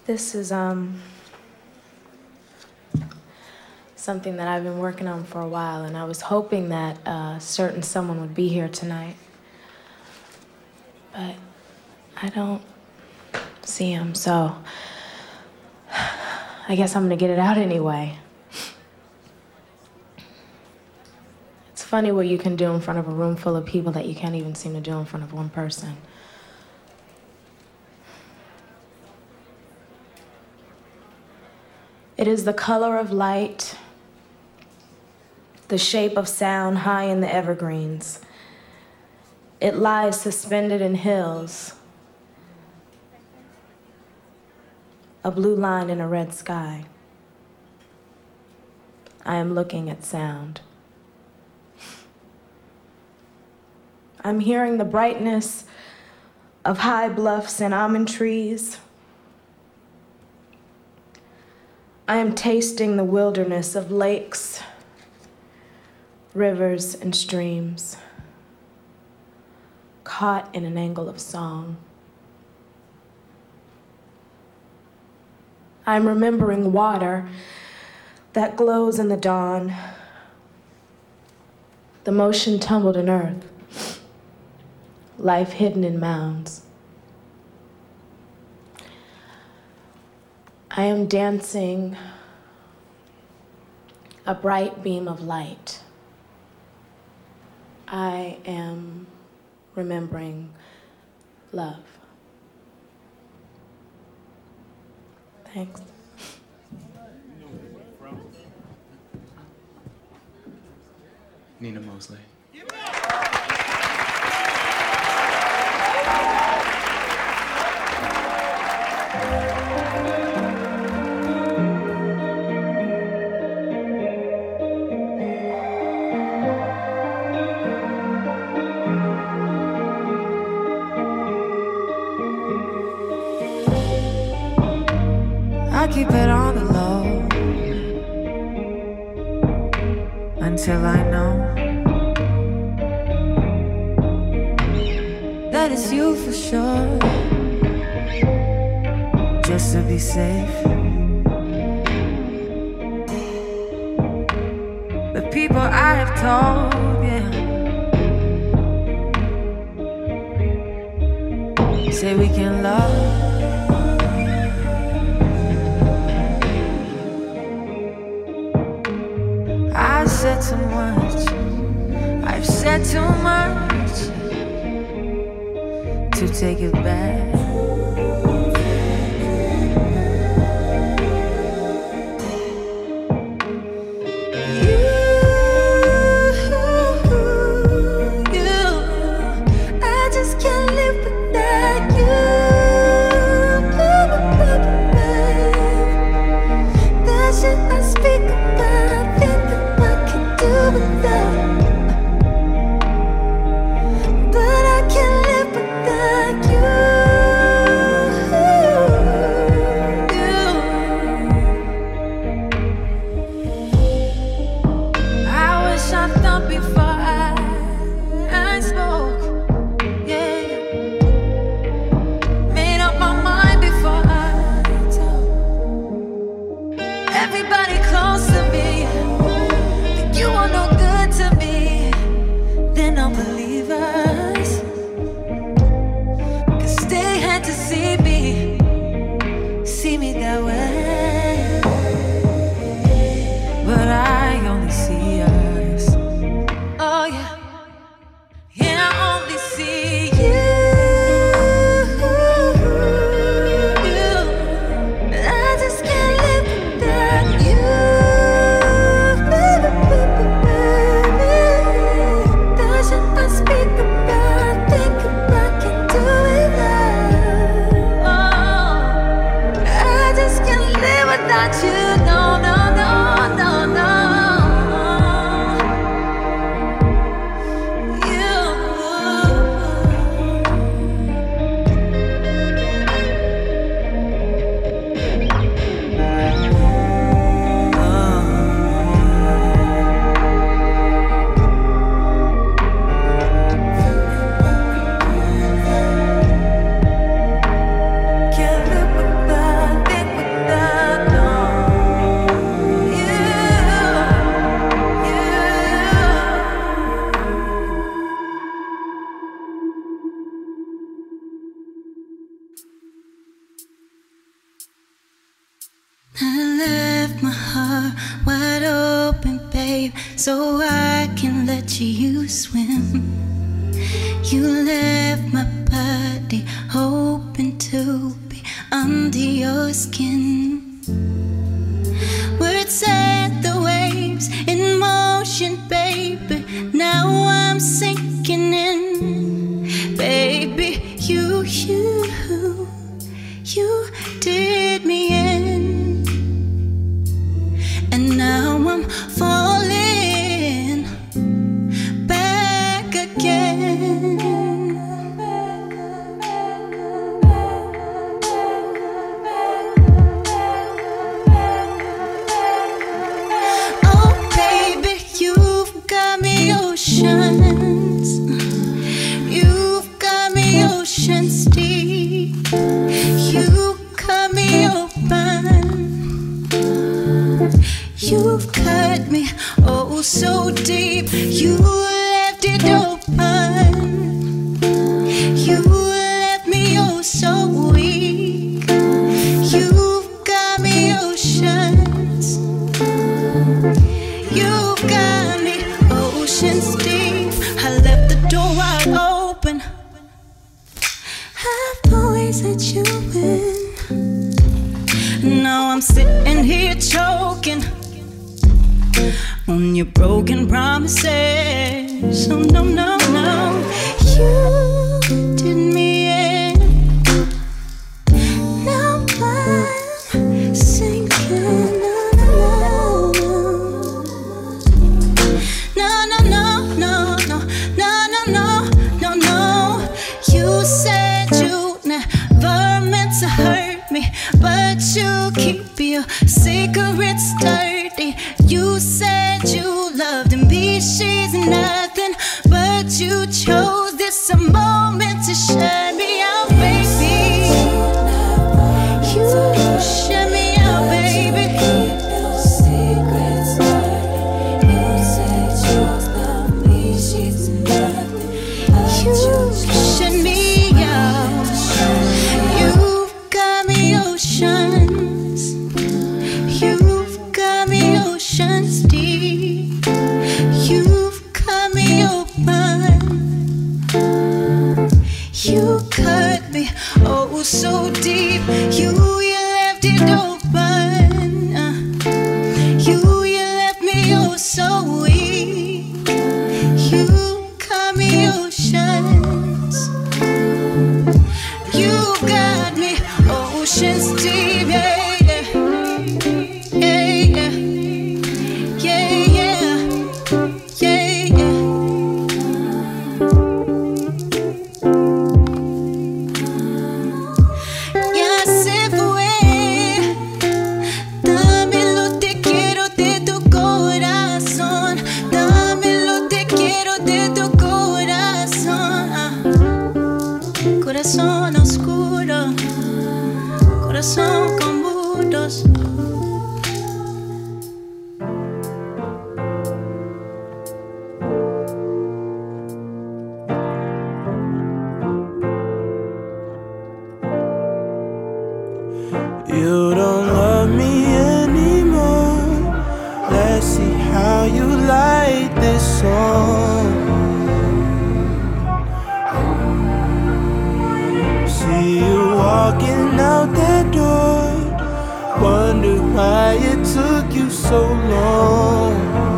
This is something that I've been working on for a while, and I was hoping that a certain someone would be here tonight. But I don't see him, so I guess I'm gonna get it out anyway. It's funny what you can do in front of a room full of people that you can't even seem to do in front of one person. It is the color of light, the shape of sound high in the evergreens. It lies suspended in hills, a blue line in a red sky. I am looking at sound. I'm hearing the brightness of high bluffs and almond trees. I am tasting the wilderness of lakes, rivers, and streams, caught in an angle of song. I'm remembering water that glows in the dawn, the motion tumbled in earth, life hidden in mounds. I am dancing a bright beam of light. I am remembering love. Thanks. Nina Mosley. I keep it on the low until I know that it's you for sure, just to be safe. The people I have told, yeah, say we can love. I've said too much, I've said too much to take it back. I just can't live without you. That shit I speak about, think I can do without. But I can't live without you. I wish I thought before I spoke, yeah. Made up my mind before I told. Everybody close to me, think you are no good to me, then I'll believe us. 'Cause they had to see me that way. But I only see us. Oh yeah, and I only see you. I just can't live without you. That shit I speak about. so I can let you swim. You left my body hoping to be under your skin. Words set the waves in motion, baby. Now I'm sinking in. Baby, you did me in. And now I'm falling back again. Oh baby, you've got me oceans. You've got me oceans deep. You cut me open. You've cut me oh so deep. You left it open. You left me oh so weak. You've got me oceans. You've got me oceans deep. I left the door wide open. I've always let you in. Now I'm sitting here choking on your broken promises. Oh no, no, no. You did me in. Now I'm sinking. No, no, no, no, no, no, no, no, no, no. You said you never meant to hurt me, but you keep your secrets dirty. You said you loved me, she's nothing, but you chose this a moment to shut me out, baby. You shut me out, baby. You shut me out. You've got me oceans. You've got me oceans deep. You've cut me open. You cut me oh so deep. You left it open. You left me oh so weak. You cut me oceans. You got me oceans deep. Yeah, yeah, yeah, yeah, yeah, yeah, yeah. Ya se fue. Dámelo, te quiero de tu corazón. Dámelo, te quiero de tu corazón. Corazón oscuro, corazón con muros. You don't love me anymore. Let's see how you like this song. See you walking out that door. Wonder why it took you so long.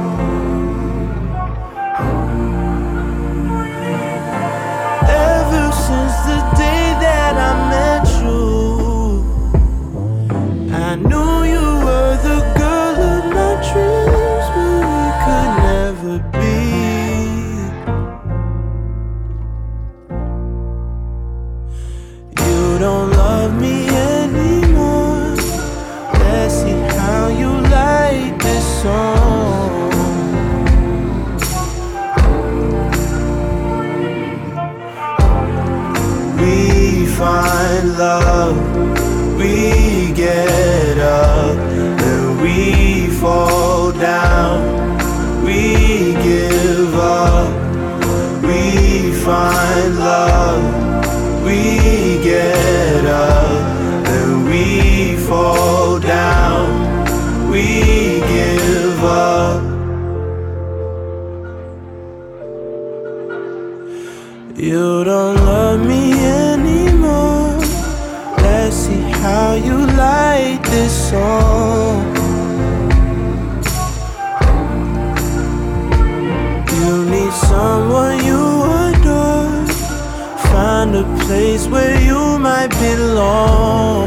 Ever since the day that I met you, I knew you were the girl of my dreams, but we could never be. You don't love me anymore. Let's see how you like this song. We find love, we get up, then we fall down, we give up. We find love, we get up, then we fall down, we give up. You don't love me anymore. Let's see how you like this song. You need someone you adore. Find a place where you might belong.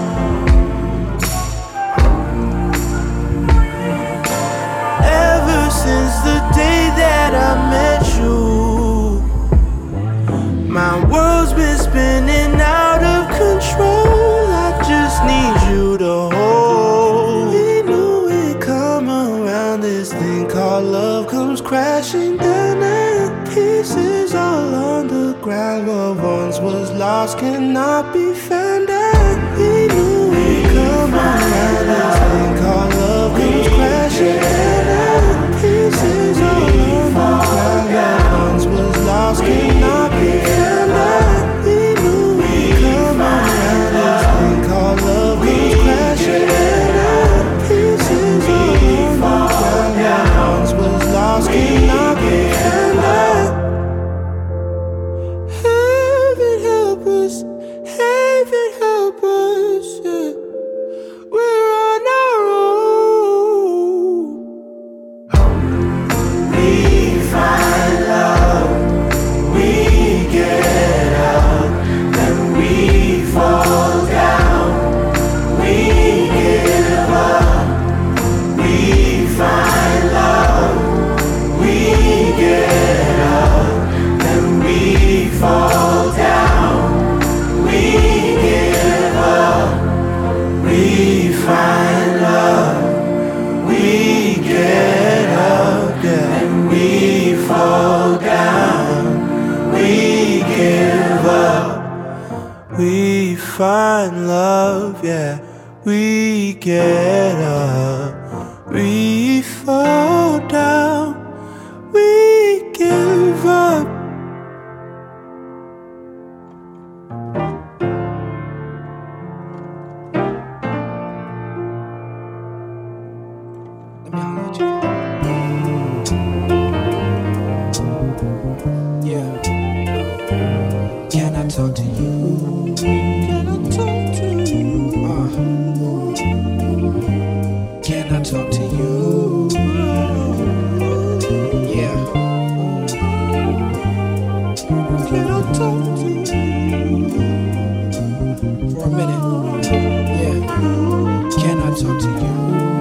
Ever since the day that I met you, my world's been spinning out of control. I just need you to hold. We knew it'd come around. This thing called love comes crashing down and pieces all on the ground. What once was lost cannot be found. And we knew it'd come around. This thing called love comes crashing down and pieces all on the ground. What once was lost cannot be found. And we knew it'd come around. This thing called love comes crashing down and pieces all on the ground. What once was lost cannot be found. Heaven help us, heaven help us, yeah. We're on our own. We find love, we get up, then we fall down. We give up, we find love, we get up, then we fall down. We give up, we find love, we get up, yeah. And we fall down, we give up. We find love, yeah. We get up, we fall down, we give up. Let me holler at you. Yeah. Can I talk to you? Can I talk to you? Can I talk to you? Yeah. Can I talk to you? For a minute. Yeah. Can I talk to you?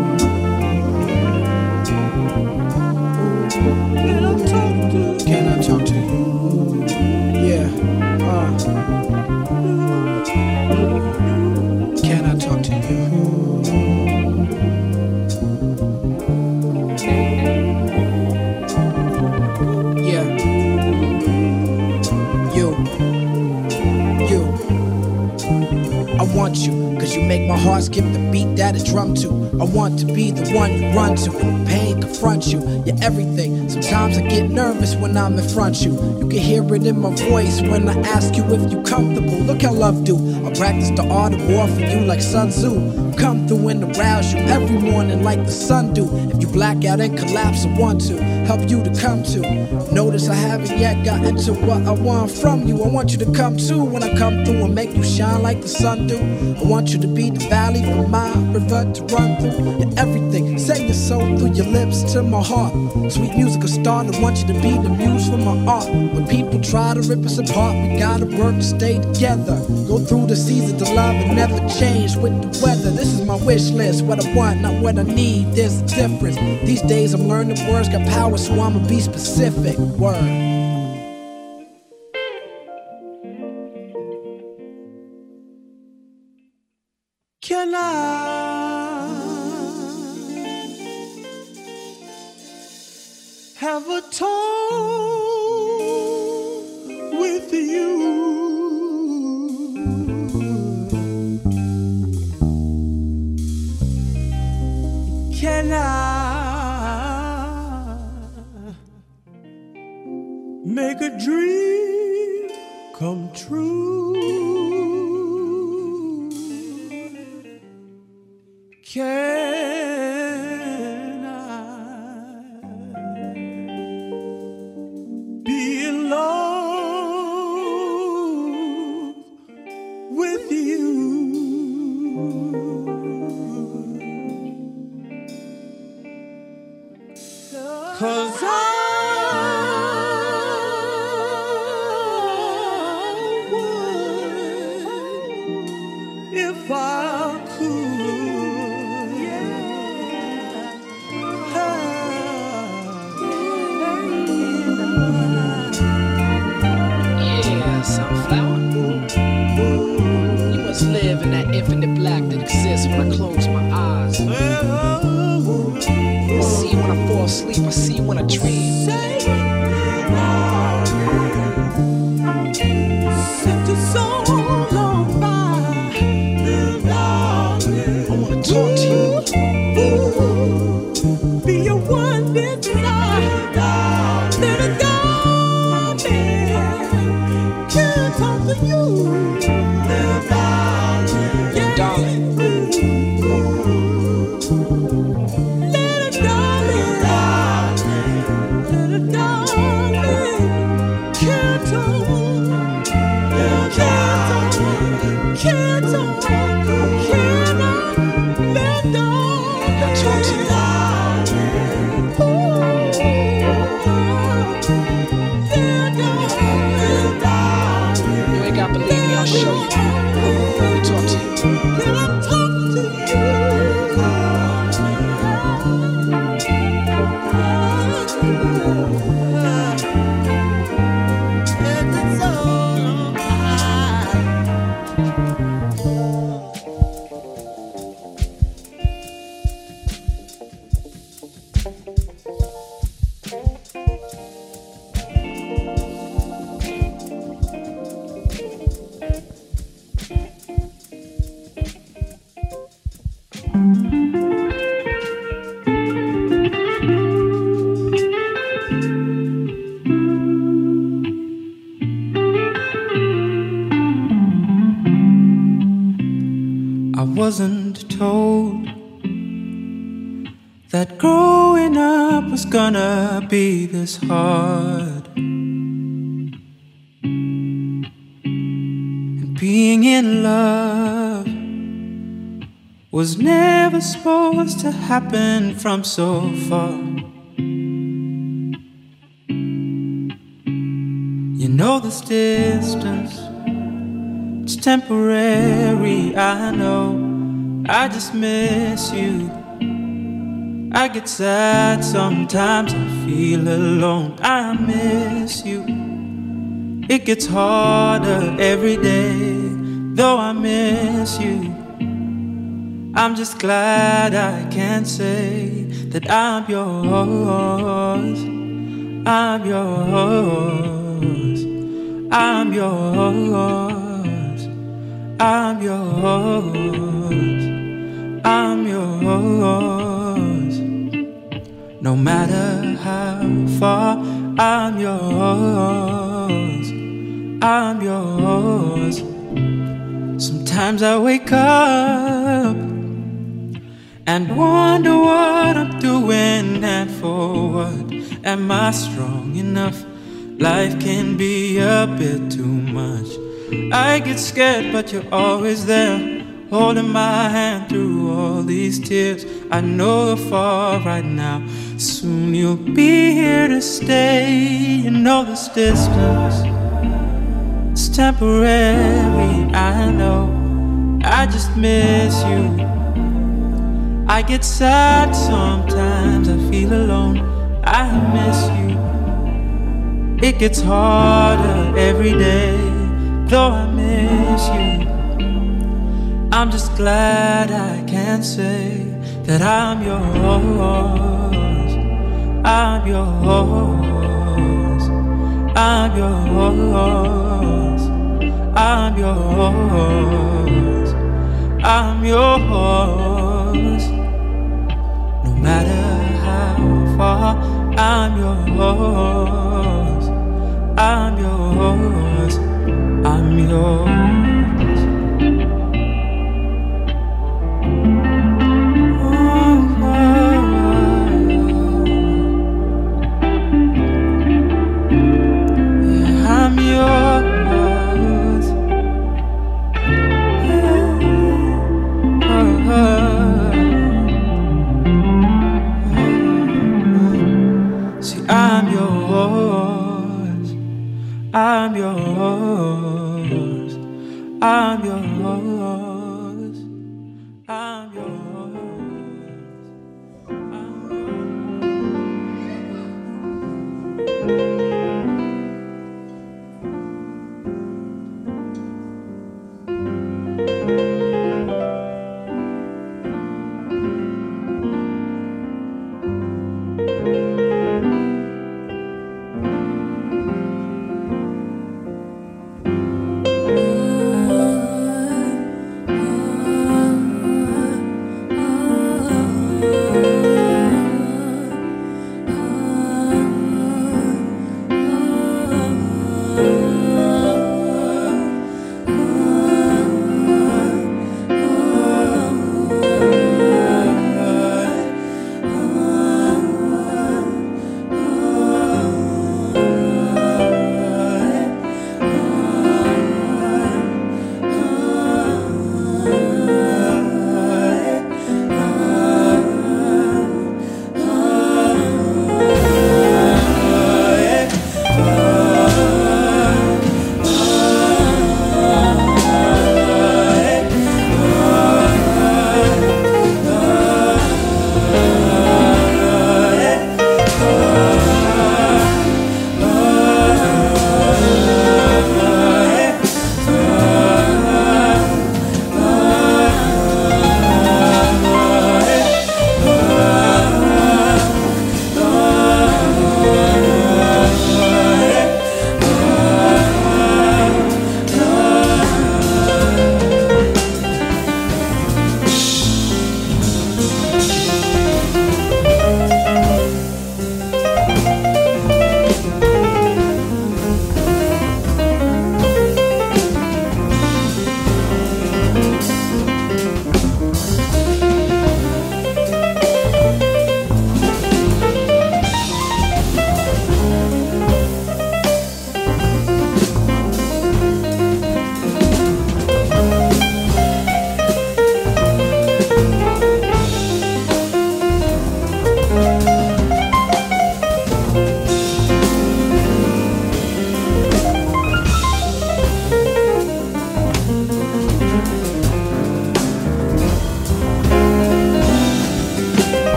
Can I talk to you? Can I talk to you? Yeah. Can I talk to you? Yeah. You. I want you, cause you make my heart skip the beat that it drum to. I want to be the one you run to when pain confronts you. You're everything. Sometimes I get nervous when I'm in front you. You can hear it in my voice when I ask you if you comfortable. Look how love do. I practice the art of war for you like Sun Tzu. Come through and arouse you every morning like the sun do. If you black out and collapse, I want to help you to come to. Notice I haven't yet gotten to what I want from you. I want you to come too when I come through and make you shine like the sun do. I want you to be the valley for my river to run through. You're everything, say your soul through your lips to my heart. Sweet music will start, I want you to be the muse for my art. When people try to rip us apart, we gotta work to stay together. Go through the seasons of love and never change with the weather. This is my wish list, what I want, not what I need, there's a difference. These days I'm learning words got power, so I'ma be specific. Word. Can I have a talk with you? Can I make a dream come true? Can I be in love when I close my eyes. I see you when I fall asleep, I see you when I dream. Set your soul on fire. I wanna talk to you. Be your one desire. Little darling, can't talk to you. Little darling, Little darling. Little darling, can't talk. Can't talk. I wasn't told that growing up was gonna be this hard, and being in love was never supposed to happen from so far. You know this distance, it's temporary, I know. I just miss you. I get sad sometimes, I feel alone. I miss you. It gets harder every day, though I miss you. I'm just glad I can say that I'm yours. I'm yours. I'm yours. I'm yours. I'm yours. No matter how far, I'm yours. I'm yours. Sometimes I wake up and wonder what I'm doing and for what. Am I strong enough? Life can be a bit too much. I get scared, but you're always there, holding my hand through all these tears. I know you're far right now, soon you'll be here to stay. You know this distance, it's temporary, I know. I just miss you. I get sad sometimes, I feel alone. I miss you. It gets harder every day, though I miss you. I'm just glad I can say that I'm yours. I'm yours. I'm yours. I'm yours. I'm yours. No matter how far, I'm yours. I'm yours. I'm yours. Oh, yeah, I'm yours. See, I'm yours. I'm yours. I'm yours. I'm yours.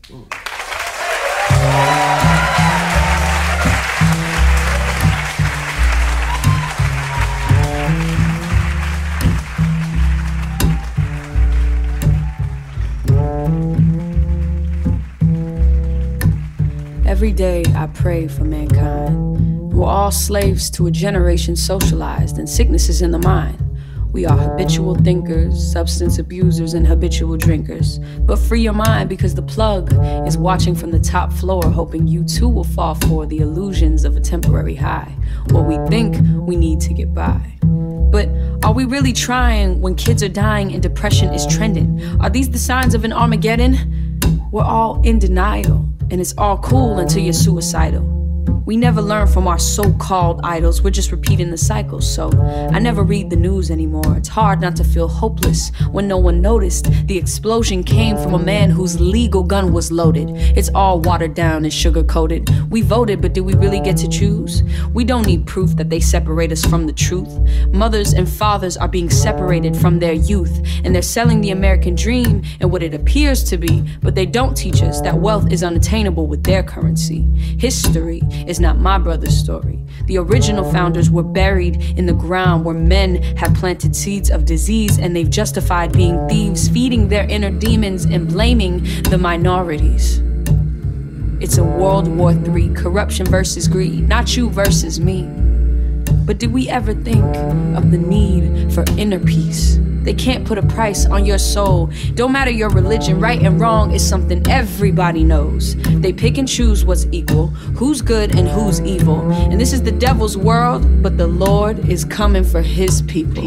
Every day I pray for mankind. We're all slaves to a generation socialized, and sickness is in the mind. We are habitual thinkers, substance abusers, and habitual drinkers. But free your mind, because the plug is watching from the top floor, hoping you too will fall for the illusions of a temporary high, or we think we need to get by. But are we really trying when kids are dying and depression is trending? Are these the signs of an Armageddon? We're all in denial, and it's all cool until you're suicidal. We never learn from our so-called idols, we're just repeating the cycle. So I never read the news anymore. It's hard not to feel hopeless when no one noticed the explosion came from a man whose legal gun was loaded. It's all watered down and sugar-coated. We voted, but did we really get to choose? We don't need proof that they separate us from the truth. Mothers and fathers are being separated from their youth, and they're selling the American dream and what it appears to be, but they don't teach us that wealth is unattainable with their currency. History is not my brother's story. The original founders were buried in the ground where men have planted seeds of disease, and they've justified being thieves, feeding their inner demons and blaming the minorities. It's a World War III, corruption versus greed, not you versus me. But did we ever think of the need for inner peace? They can't put a price on your soul. Don't matter your religion, right and wrong is something everybody knows. They pick and choose what's equal, who's good and who's evil. And this is the devil's world, but the Lord is coming for his people.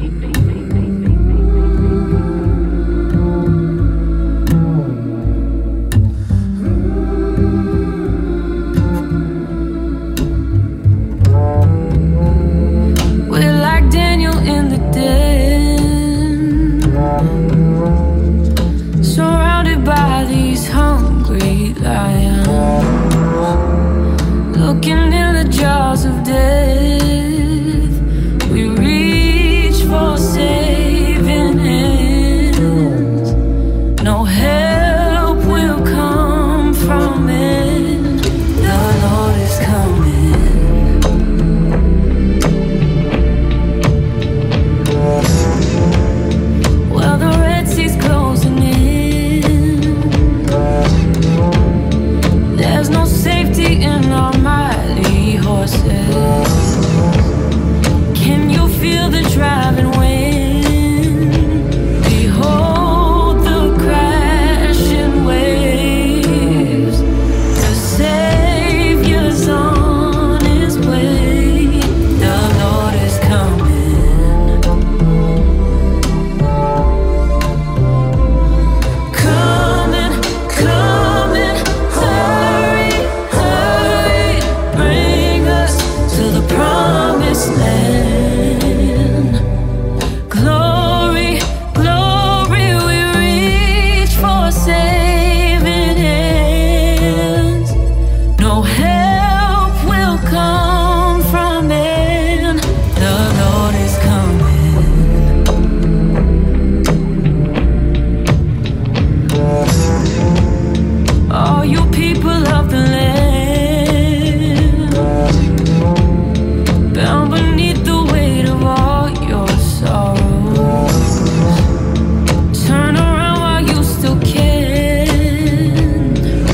We're like Daniel in the den, surrounded by these hungry lions, looking in the jaws of death. We reach for saving hands. No help will come from it. The Lord is coming. Well, the Red Sea's closing in. There's no safety in our mighty horses. Can you feel the driving wind? Behold the crashing waves. The Savior's on his way. The Lord is coming. Coming, coming, hurry, hurry, bring us to the promised land. Glory, glory, we reach for saving hands. No help will come from man. The Lord is coming. All you people of the land, bound beneath the weight of all your sorrows, turn around while you still can.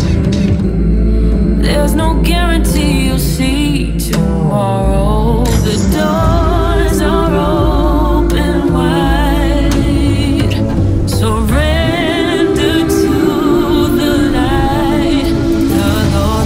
There's no guarantee you'll see tomorrow. The doors are open wide. Surrender to the light. The Lord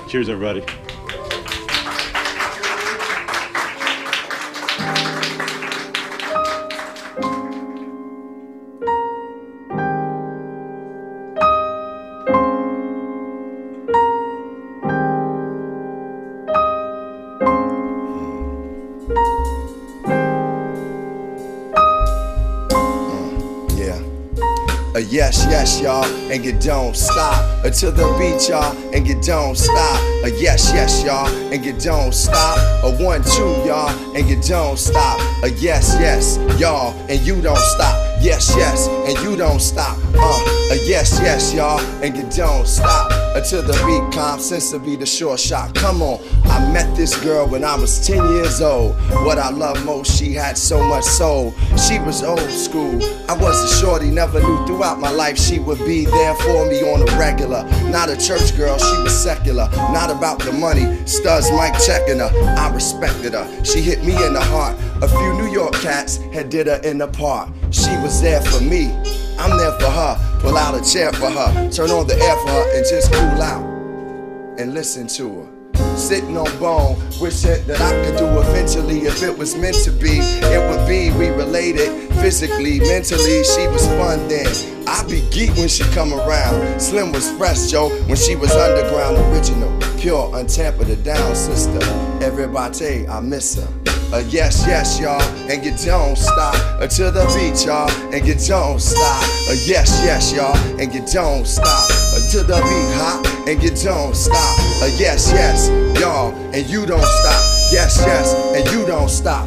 Cheers, everybody. Yes, yes, y'all, and you don't stop. To the beat, y'all, and you don't stop. Yes, yes, y'all, and you don't stop. 1, 2, y'all, and you don't stop. Yes, yes, y'all, and you don't stop. Yes, yes, and you don't stop. Yes, yes, y'all, and you don't stop. To the beat, calm sense to be the short shot. Come on, I met this girl when I was 10 years old. What I love most, she had so much soul. She was old school. I was a shorty, never knew throughout my life she would be there for me on a regular. Not a church girl, she was secular. Not about the money, studs mic checking her. I respected her, she hit me in the heart. A few New York cats had did her in the park. She was there for me, I'm there for her. Pull out a chair for her, turn on the air for her, and just cool out and listen to her. Sitting on bone, wishing that I could do eventually. If it was meant to be, it would be. We related physically, mentally. She was fun then. I be geek when she come around. Slim was fresh, Joe, when she was underground. Original, pure, untampered down sister. Everybody, I miss her. Yes, yes, y'all, and you don't stop. To the beat, y'all, and you don't stop. Yes, yes, y'all, and you don't stop. To the beat, huh? And you don't stop. Yes, yes, y'all, and you don't stop. Yes, yes, and you don't stop.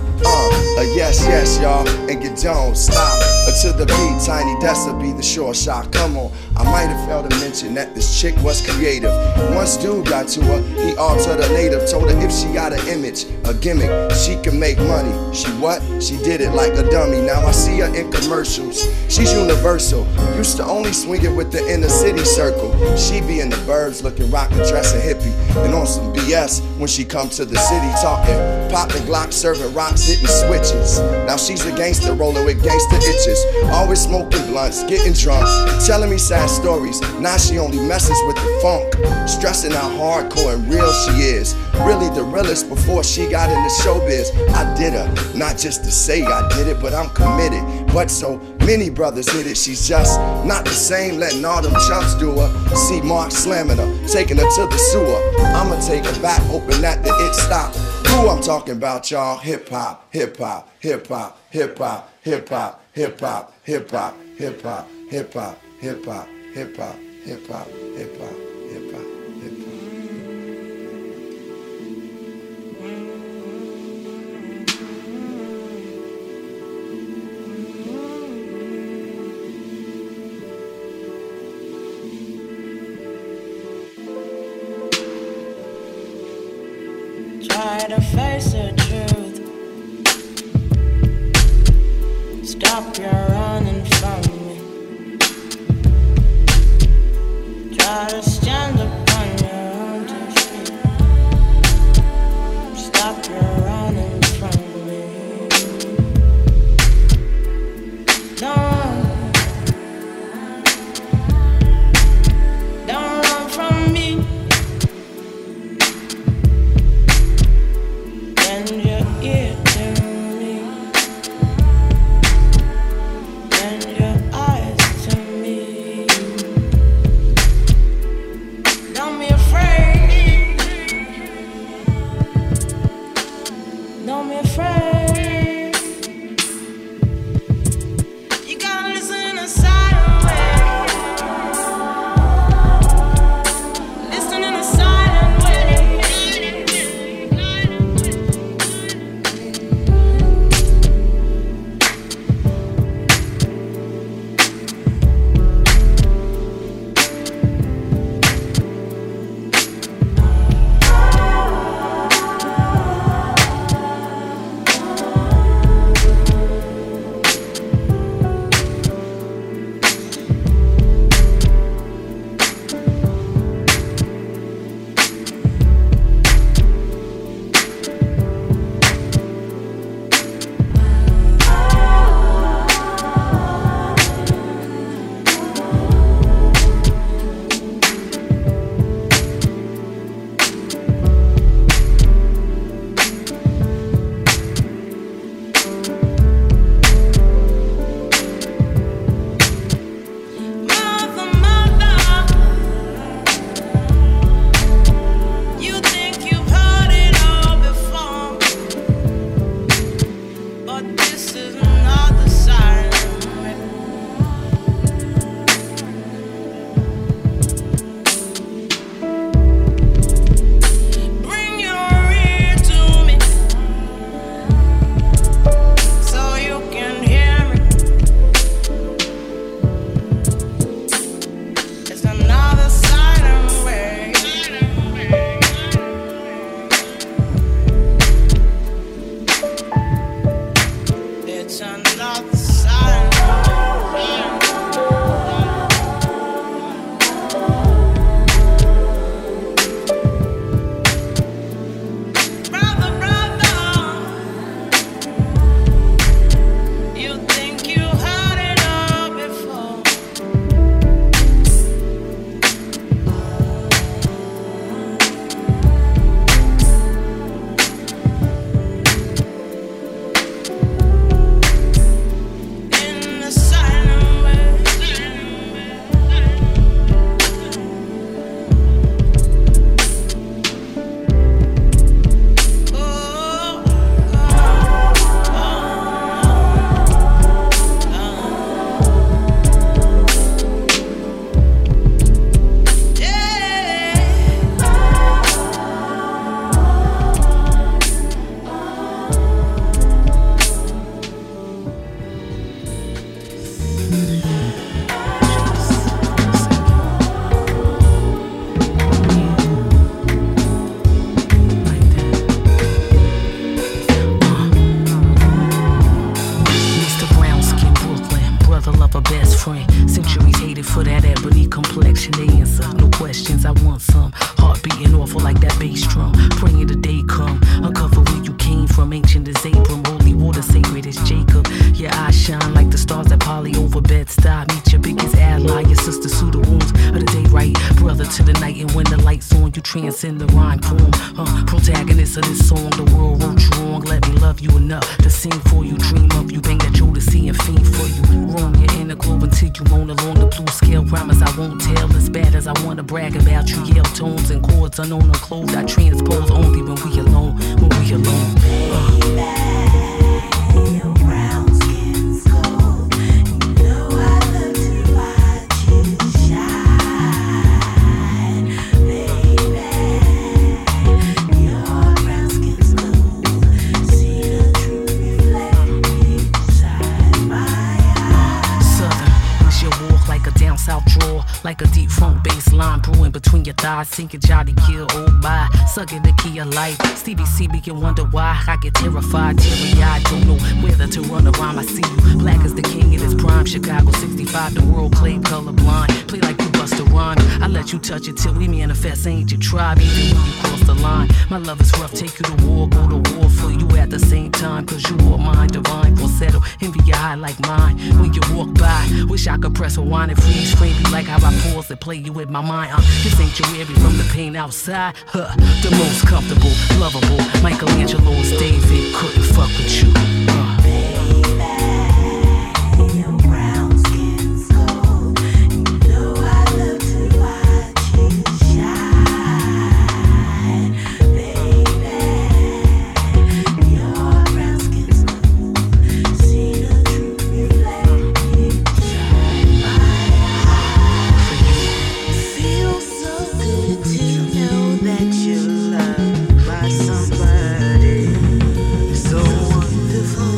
Yes, yes, y'all, and you don't stop. To the beat, Tiny Dessa be the short shot. Come on, I might have failed to mention that this chick was creative. Once dude got to her, he altered her native. Told her if she got an image, a gimmick, she can make money. She what? She did it like a dummy. Now I see her in commercials. She's universal. Used to only swing it with the inner city circle. She be in the burbs looking rockin', dressin' hippie. And on some BS when she come to the city talking. Poppin' Glock, serving rocks, hitting switches. Now she's a gangster rolling with gangster itches. Always smoking blunts, getting drunk, telling me sad stories. Now she only messes with the funk. Stressing how hardcore and real she is. Really the realest before she got into showbiz. I did her, not just to say I did it, but I'm committed. But so many brothers hit it, she's just not the same, letting all them chumps do her. See Mark slamming her, taking her to the sewer. I'ma take her back, hoping that the it stop. Who I'm talking about, y'all? Hip hop, hip hop, hip hop, hip hop, hip hop, hip hop, hip hop, hip hop, hip hop, hip hop, hip hop, hip hop, hip hop, hip hop, hip hop. Try to face the truth. Stop your running from me. Try to stand upon your own 2 feet. Stop your running from me. Don't run from me. Bend your ear to me. In the rhyme poem, protagonist of this song, the world wrote you wrong. Let me love you enough to sing for you, dream of you, bang that Jodeci and fiend for you. Roam your inner globe until you moan along the blue scale. Promise I won't tell as bad as I wanna brag about you. Yell tones and chords unknown unclothed. I transpose only when we alone, when we alone. Your brown skin's gold. You know I love to watch you shine, baby. Your brown skin's gold. See the truth reflected inside my eyes. Southern, it's your walk like a down south draw, like a deep funk bass line brewing between your thighs, sinking Johnny Gill, oh bye, sucking the key of life. Stevie C can wonder why I get terrified, teary-eyed, don't know whether to run or rhyme. I see you, black as the king in his prime, Chicago 65, the world claim colorblind. Play like you bust a rhyme, I let you touch it till we manifest. Ain't your tribe, even when you cross the line. My love is rough, take you to war, go to war for you at the same time, cause you are mine, divine, falsetto, envy your eye like mine. When you walk by, wish I could press rewind and freeze frame you like how I pause and play you with my mind. This ain't your area from the pain outside. The most comfortable, lovable, Michelangelo's David couldn't fuck with you. Your brown skin's gold. You know I love to watch you shine, baby. Your brown skin's gold. See the truth reflected inside my eyes. Feels so good to know that you're loved by somebody so wonderful.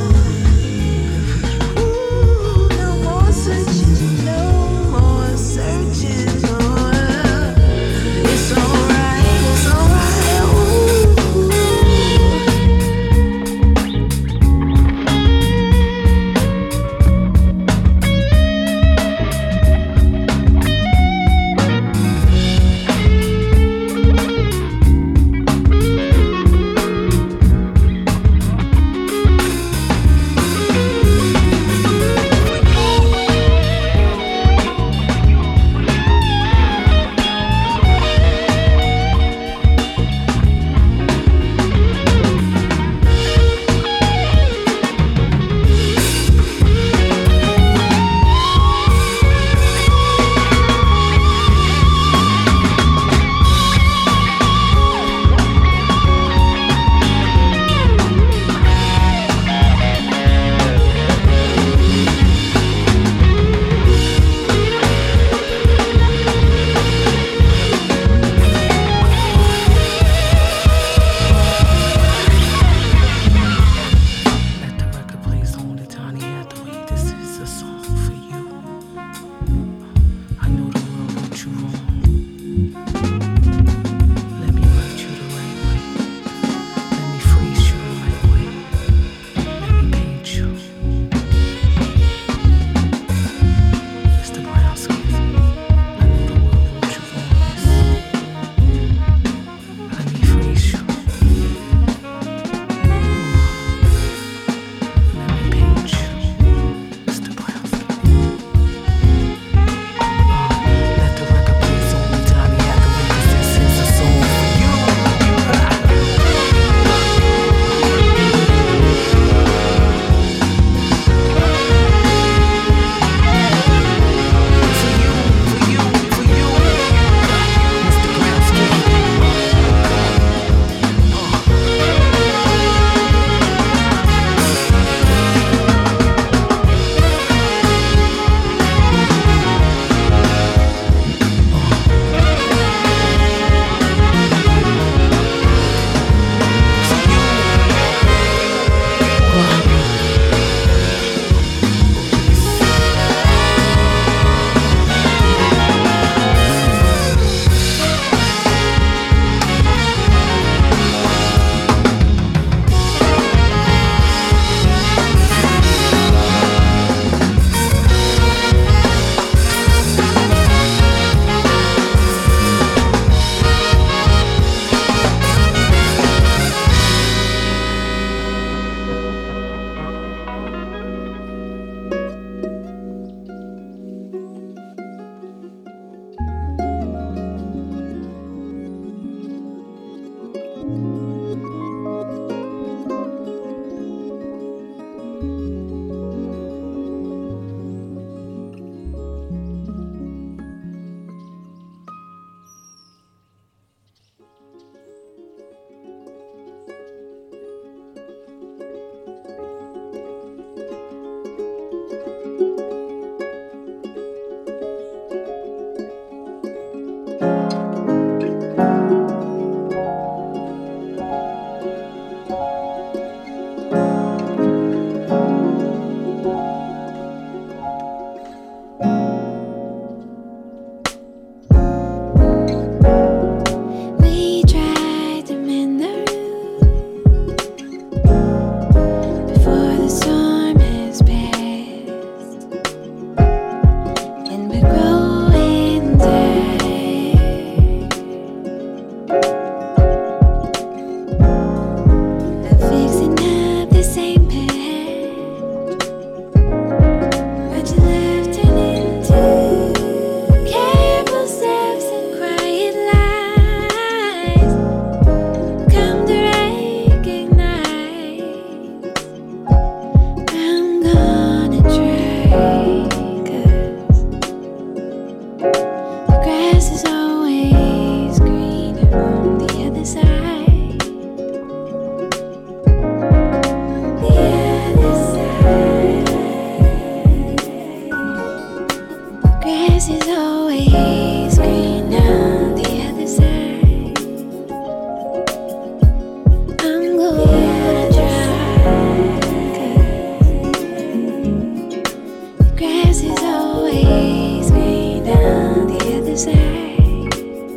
other side.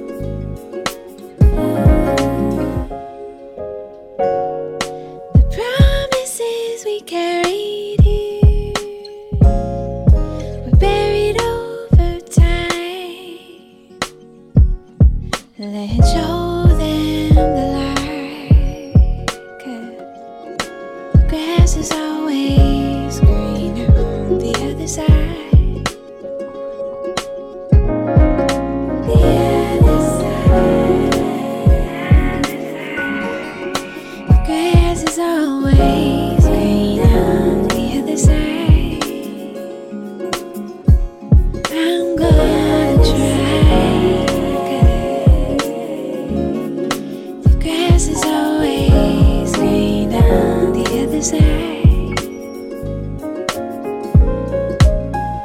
The promises we carried here were buried over time. Let's show them the light, 'cause the grass is always greener on the other side. The other side. The grass is always greener on the other side. I'm gonna try. The grass is always greener on the other side.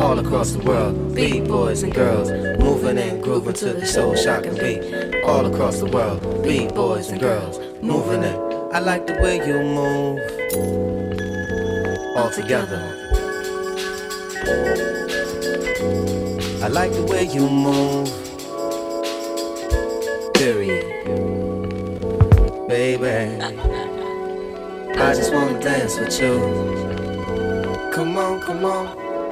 all across the world. Beat boys and girls, moving and grooving to the soul shocking beat. All across the world, beat boys and girls, moving it. I like the way you move, all together. I like the way you move, period. Baby, I just wanna dance with you. Come on, come on.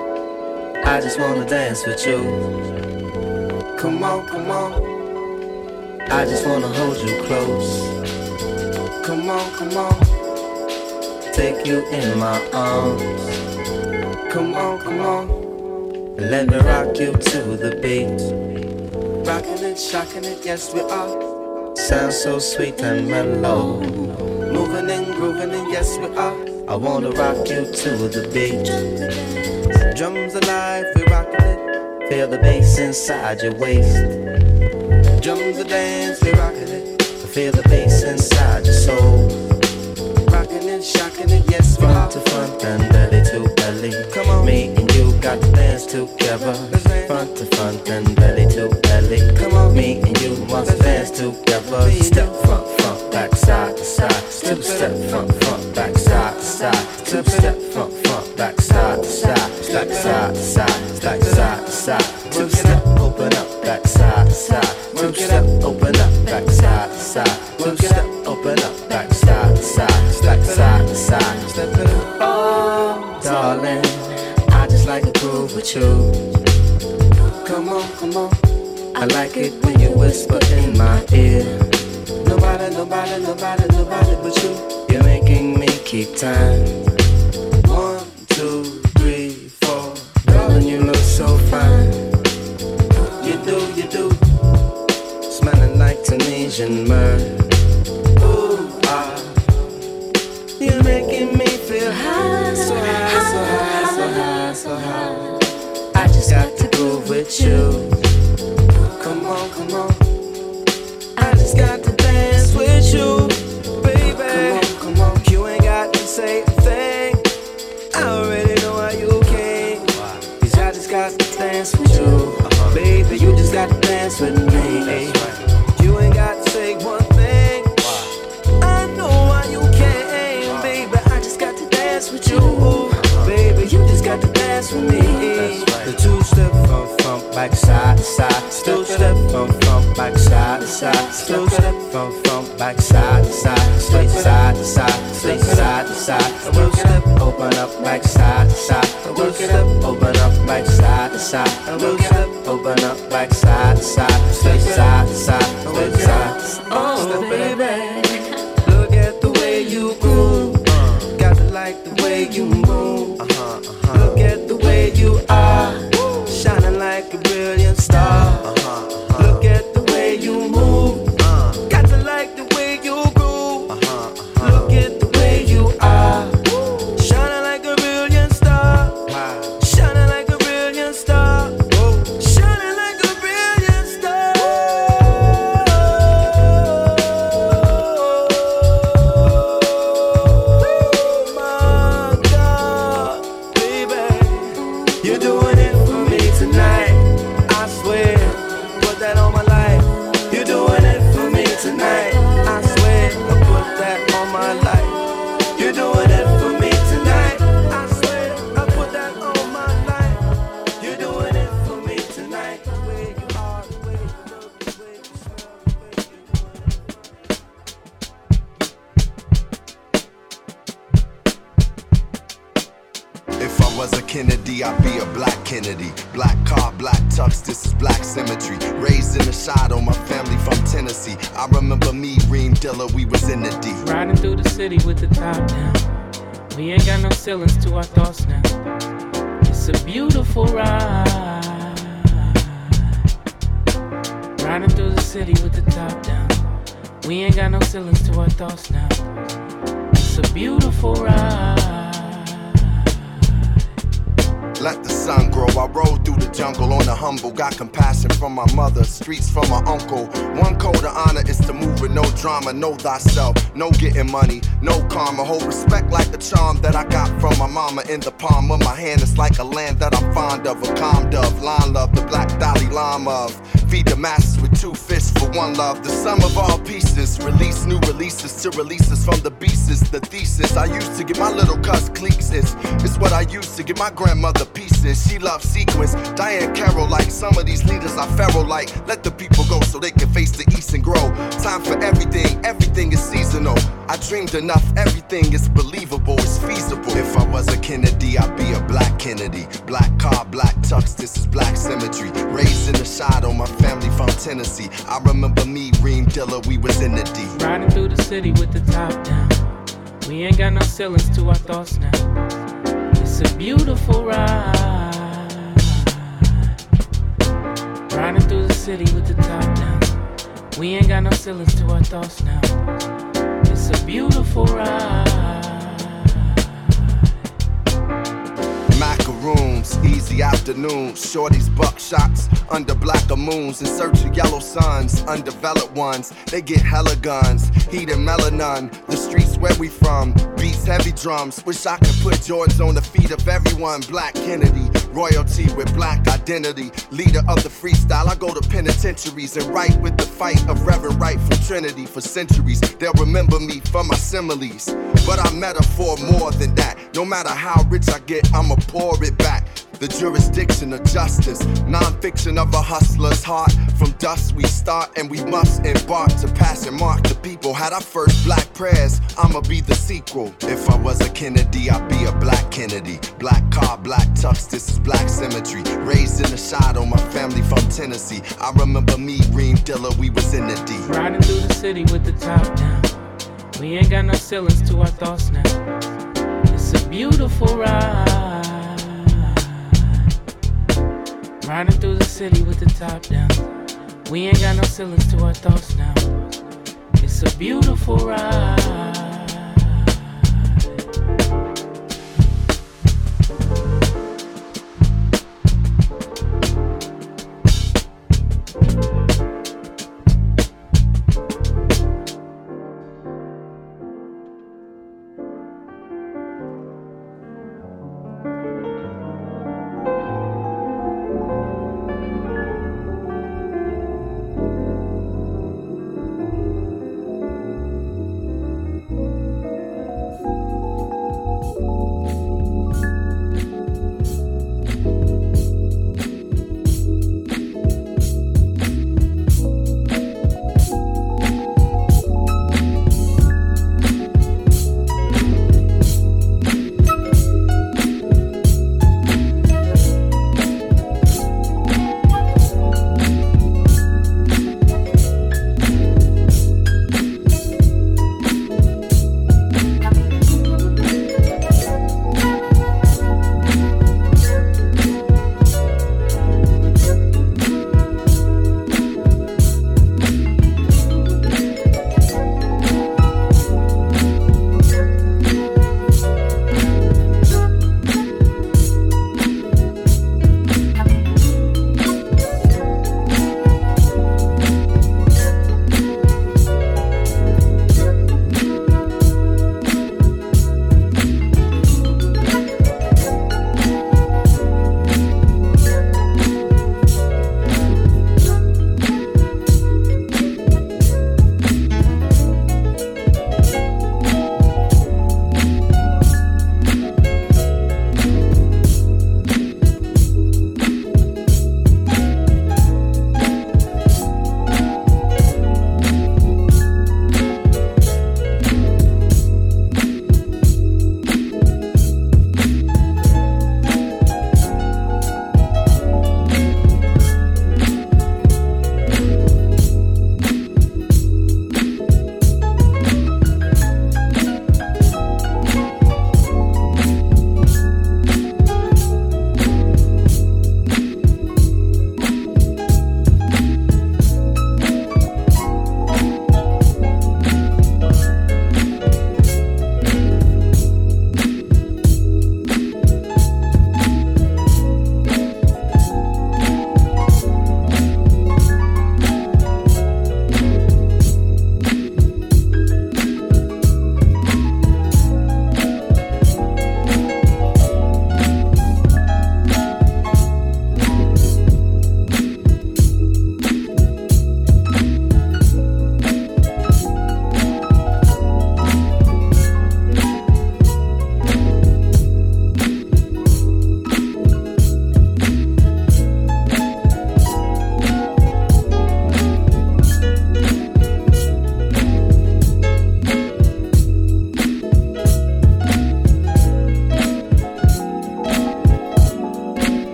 I just wanna dance with you. Come on, come on. I just wanna hold you close. Come on, come on. Take you in my arms. Come on, come on. Let me rock you to the beat. Rocking it, shocking it, yes we are. Sounds so sweet and mellow. Moving and grooving it, yes we are. I wanna rock you to the beat. Drums alive, we rockin' it. Feel the bass inside your waist. Drums a dance, we rockin' it. Feel the bass inside your soul. Rockin' it, shockin' it, yes we are. Front to front and belly to belly. Come on, me and you got to dance together. Front to front and belly to belly. Come on, me and you must dance together. Step front, front, back, side to side. Two step front, front, back, side to side. Two step front, front, back, side to side. Stack side to side, stack side to side. Two step, open up, back side to side. Two step, open up, back side to side. Two step, open up, back side to side. Stack side to side. Oh, darling, I just like to groove with you. Come on, come on. I like it when you whisper in my ear. Nobody, nobody, nobody, nobody but you. You're making me keep time. 1, 2, 3, 4. Darling, you look so fine. You do, you do. Smelling like Tunisian myrrh. Ooh, ah. You're making me feel high, so high, so high, so high, so high. I just got to groove with you. Come on, come on. I just got to dance with you, baby. Come on, come on. You ain't got to say a thing. I already know how you came. 'Cause I just got to dance with you, baby. You just got to dance with me. You ain't got to say one thing. I know why you came, baby. I just got to dance with you, baby. You just got to dance with me. The two-step from back side to side. Still step from back side to side. Still step from back side to side. Straight side to side. Straight side to side. Work step, open up back side to side. Work step, open up back side to side. Work step, open up back side to side. Straight side to side. Straight side to side. Oh baby, look at the way you groove. Got to like the way you move. Look at the way you are, shining like a brilliant star. Look at the way you move. Got to like the way you groove. Look at the way you are, shining like a brilliant star. Shining like a brilliant star. Shining like a brilliant star. Oh my God, baby, you're doing it for me tonight. I swear, put that on my life. You're doing it for me tonight. I swear, I put that on my life. You're doing it for me tonight. I swear, I put that on my life. You're doing it for me tonight. The way you are, the way you look, the way you smell, the way you If I was a Kennedy, I'd be a black Kennedy. Black car, black tux, this is black symmetry. Raised in the shadow, my family from Tennessee. I remember me, Reem Dilla, we was in the D. Riding through the city with the top down. We ain't got no ceilings to our thoughts now. It's a beautiful ride. Riding through the city with the top down. We ain't got no ceilings to our thoughts now. It's a beautiful ride. let the sun grow. I rode through the jungle on the humble, got compassion from my mother, streets from my uncle. One code of honor is to move with no drama, know thyself, no getting money, no karma. Hold respect like a charm that I got from my mama. In the palm of my hand, it's like a land that I'm fond of. A calm dove, line love, the black Dalai Lama of. Feed the masses with 2 fists for one love. The sum of all pieces, release new releases to release us from the beasts. The thesis I used to get my little cuss cliques is what I used to get my grandmother pieces. She loved sequence, Diane Carroll like. Some of these leaders are pharaoh like. Let the people go so they can face the east and grow. Time for everything, everything is seasonal. I dreamed enough, everything is believable, it's feasible. If I was a Kennedy, I'd be a black Kennedy. Black car, black tux, this is black symmetry. Raised in the shadow, my family from Tennessee. I remember me, Reem Dilla, we was in the D. Riding through the city with the top down. We ain't got no ceilings to our thoughts now. It's a beautiful ride. Riding through the city with the top down. We ain't got no ceilings to our thoughts now. It's a beautiful ride. Macaroons, easy afternoons, shorties buckshots under blacker moons in search of yellow suns, undeveloped ones. They get hella guns, heat and melanin. The streets where we from, beats heavy drums. Wish I could put Jordans on the feet of everyone. Black Kennedy, royalty with black identity. Leader of the freestyle, I go to penitentiaries and write with the fight of Reverend Wright from Trinity for centuries. They'll remember me for my similes, but I'm metaphor more than that. No matter how rich I get, I'ma pour it back. The jurisdiction of justice, non-fiction of a hustler's heart. From dust we start and we must embark to pass and mark the people. Had our first black prayers, I'ma be the sequel. If I was a Kennedy, I'd be a black Kennedy. Black car, black tux, this is black symmetry. Raised in the shadow, my family from Tennessee. I remember me, Reem Dilla, we was in the D. Riding through the city with the top down. We ain't got no ceilings to our thoughts now. It's a beautiful ride. Riding through the city with the top down. We ain't got no ceilings to our thoughts now. It's a beautiful ride.